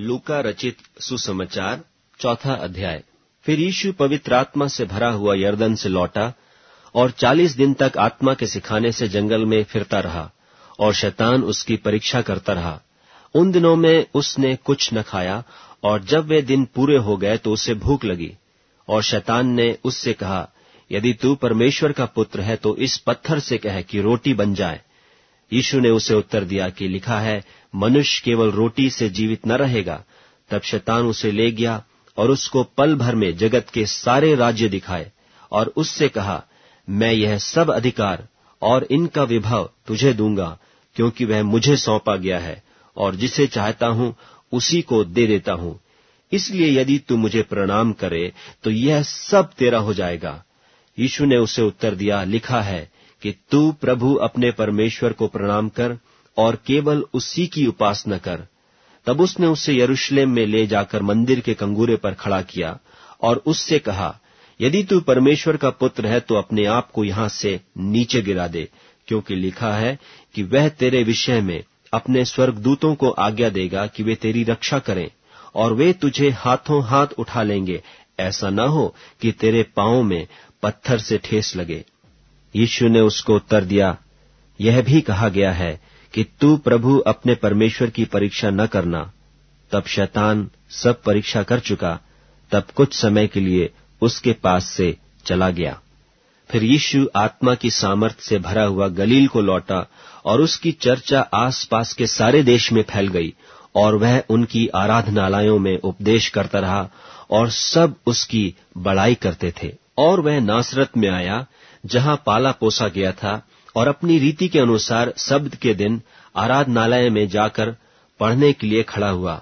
लूका रचित सुसमाचार 4 अध्याय। फिर यीशु पवित्र आत्मा से भरा हुआ यरदन से लौटा और 40 दिन तक आत्मा के सिखाने से जंगल में फिरता रहा और शैतान उसकी परीक्षा करता रहा। उन दिनों में उसने कुछ न खाया और जब वे दिन पूरे हो गए तो उसे भूख लगी। और शैतान ने उससे कहा, यदि तू परमेश्वर का पुत्र है तो इस पत्थर से कह कि रोटी बन जाए। यीशु ने उसे उत्तर दिया कि लिखा है, मनुष्य केवल रोटी से जीवित न रहेगा। तब शैतान उसे ले गया और उसको पल भर में जगत के सारे राज्य दिखाए और उससे कहा, मैं यह सब अधिकार और इनका विभव तुझे दूंगा, क्योंकि वह मुझे सौंपा गया है और जिसे चाहता हूं उसी को दे देता हूं। इसलिए यदि तू मुझे प्रणाम करे तो यह सब तेरा हो जाएगा। यीशु ने उसे उत्तर दिया, लिखा है कि तू प्रभु अपने परमेश्वर को प्रणाम कर और केवल उसी की उपासना कर। तब उसने उसे यरूशलेम में ले जाकर मंदिर के कंगूरे पर खड़ा किया और उससे कहा, यदि तू परमेश्वर का पुत्र है तो अपने आप को यहां से नीचे गिरा दे, क्योंकि लिखा है कि वह तेरे विषय में अपने स्वर्गदूतों को आज्ञा देगा कि वे तेरी रक्षा करें और वे तुझे हाथों हाथ उठा लेंगे, ऐसा न हो कि तेरे पांवों में पत्थर से ठेस लगे। यीशु ने उसको उत्तर दिया, यह भी कहा गया है कि तू प्रभु अपने परमेश्वर की परीक्षा न करना। तब शैतान सब परीक्षा कर चुका, तब कुछ समय के लिए उसके पास से चला गया। फिर यीशु आत्मा की सामर्थ्य से भरा हुआ गलील को लौटा और उसकी चर्चा आसपास के सारे देश में फैल गई और वह उनकी आराधनालयों में उपदेश करता रहा और सब उसकी बड़ाई करते थे। और वह नासरत में आया, जहां पाला पोसा गया था, और अपनी रीति के अनुसार सब्त के दिन आराधनालय में जाकर पढ़ने के लिए खड़ा हुआ।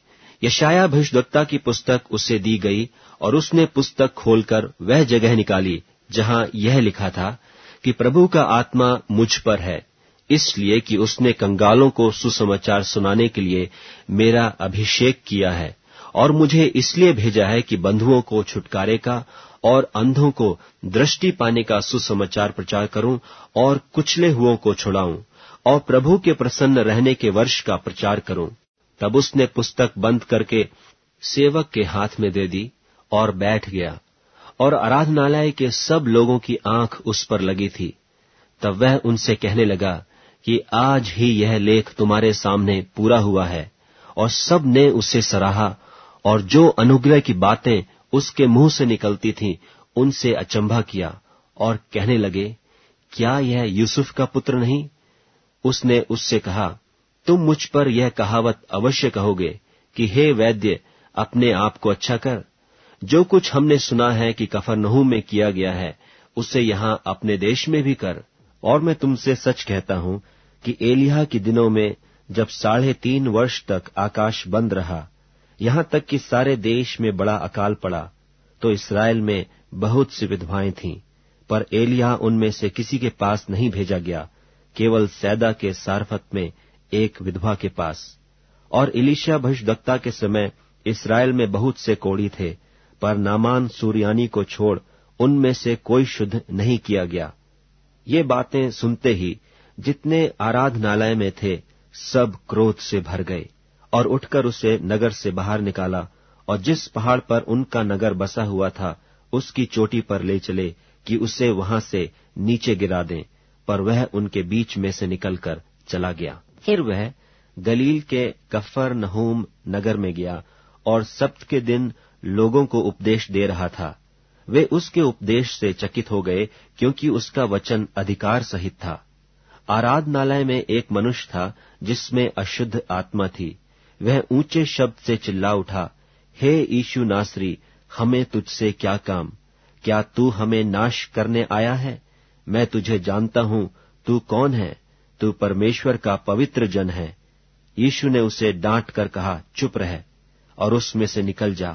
यशायाह भविष्यद्वक्ता की पुस्तक उसे दी गई और उसने पुस्तक खोलकर वह जगह निकाली जहां यह लिखा था कि प्रभु का आत्मा मुझ पर है, इसलिए कि उसने कंगालों को सुसमाचार सुनाने के लिए मेरा अभिषेक किया है और मुझे इसलिए भेजा है कि बंधुओं को छुटकारे का और अंधों को दृष्टि पाने का सुसमाचार प्रचार करूं और कुचले हुओं को छुड़ाऊं और प्रभु के प्रसन्न रहने के वर्ष का प्रचार करूं। तब उसने पुस्तक बंद करके सेवक के हाथ में दे दी और बैठ गया और आराधनालय के सब लोगों की आंख उस पर लगी थी। तब वह उनसे कहने लगा कि आज ही यह लेख तुम्हारे सामने पूरा हुआ है। और सब ने उसे सराहा और जो अनुग्रह की बातें उसके मुंह से निकलती थीं उनसे अचंभा किया और कहने लगे, क्या यह यूसुफ का पुत्र नहीं? उसने उससे कहा, तुम मुझ पर यह कहावत अवश्य कहोगे कि हे वैद्य, अपने आप को अच्छा कर। जो कुछ हमने सुना है कि कफरनहूम में किया गया है, उसे यहां अपने देश में भी कर। और मैं तुमसे सच कहता हूं कि एलिय्याह के दिनों में जब 3.5 वर्ष तक आकाश बंद रहा, यहां तक कि सारे देश में बड़ा अकाल पड़ा, तो इस्राएल में बहुत सी विधवाएं थीं, पर एलिय्याह उनमें से किसी के पास नहीं भेजा गया, केवल सैदा के सारफत में एक विधवा के पास। और एलीशा भविष्यद्वक्ता के समय इस्राएल में बहुत से कोढ़ी थे, पर नामान सूरियानी को छोड़ उनमें से कोई शुद्ध नहीं किया गया। ये बातें सुनते ही जितने आराधनालय में थे सब क्रोध से भर गए और उठकर उसे नगर से बाहर निकाला और जिस पहाड़ पर उनका नगर बसा हुआ था उसकी चोटी पर ले चले कि उसे वहां से नीचे गिरा दें, पर वह उनके बीच में से निकलकर चला गया। फिर वह गलील के कफरनहूम नगर में गया और सब्त के दिन लोगों को उपदेश दे रहा था। वे उसके उपदेश से चकित हो गए, क्योंकि उसका वचन अधिकार सहित था। आराधनालय में एक मनुष्य था जिसमें अशुद्ध आत्मा थी। वह ऊंचे शब्द से चिल्ला उठा, हे यीशु नासरी, हमें तुझसे क्या काम? क्या तू हमें नाश करने आया है? मैं तुझे जानता हूं, तू कौन है? तू परमेश्वर का पवित्र जन है। यीशु ने उसे डांट कर कहा, चुप रह और उसमें से निकल जा।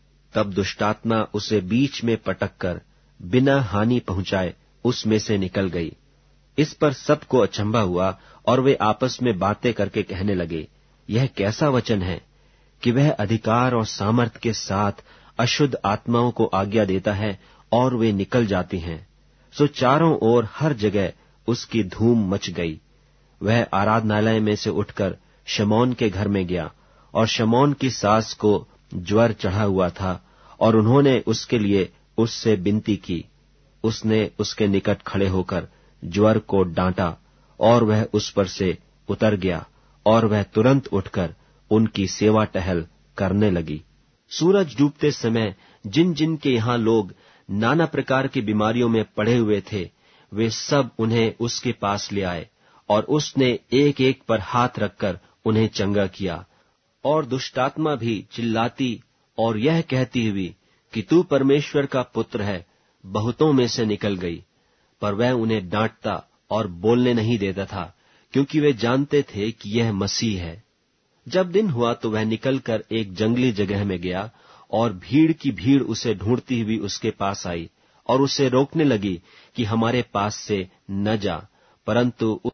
तब दुष्टात्मा उसे बीच में पटक कर बिना हानि पहुंचाए उसमें से निकल गई। इस पर सबको अचंभा हुआ और वे आपस में बातें करके कहने लगे, यह कैसा वचन है कि वह अधिकार और सामर्थ के साथ अशुद्ध आत्माओं को आज्ञा देता है और वे निकल जाती हैं। सो चारों ओर हर जगह उसकी धूम मच गई। वह आराधनालय में से उठकर शमौन के घर में गया और शमौन की सास को ज्वर चढ़ा हुआ था, और उन्होंने उसके लिए उससे विनती की। उसने उसके निकट खड़े होकर ज्वर को डांटा, और वह उस पर से उतर गया, और वह तुरंत उठकर उनकी सेवा टहल करने लगी। सूरज डूबते समय जिन जिन के यहाँ लोग नाना प्रकार की बीमारियों में पड़े हुए थे, वे सब उन्हें उसके पास ले आए, और उसने एक एक पर हाथ रखकर उन्हें चंगा किया। और दुष्टात्मा भी चिल्लाती और यह कहती हुई कि तू परमेश्वर का पुत्र है, बहुतों में से निकल गई। पर वह उन्हें डांटता और बोलने नहीं देता था, क्योंकि वे जानते थे कि यह मसीह है। जब दिन हुआ तो वह निकलकर एक जंगली जगह में गया, और भीड़ की भीड़ उसे ढूंढती हुई उसके पास आई और उसे रोकने लगी कि हमारे पास से न जा, परंतु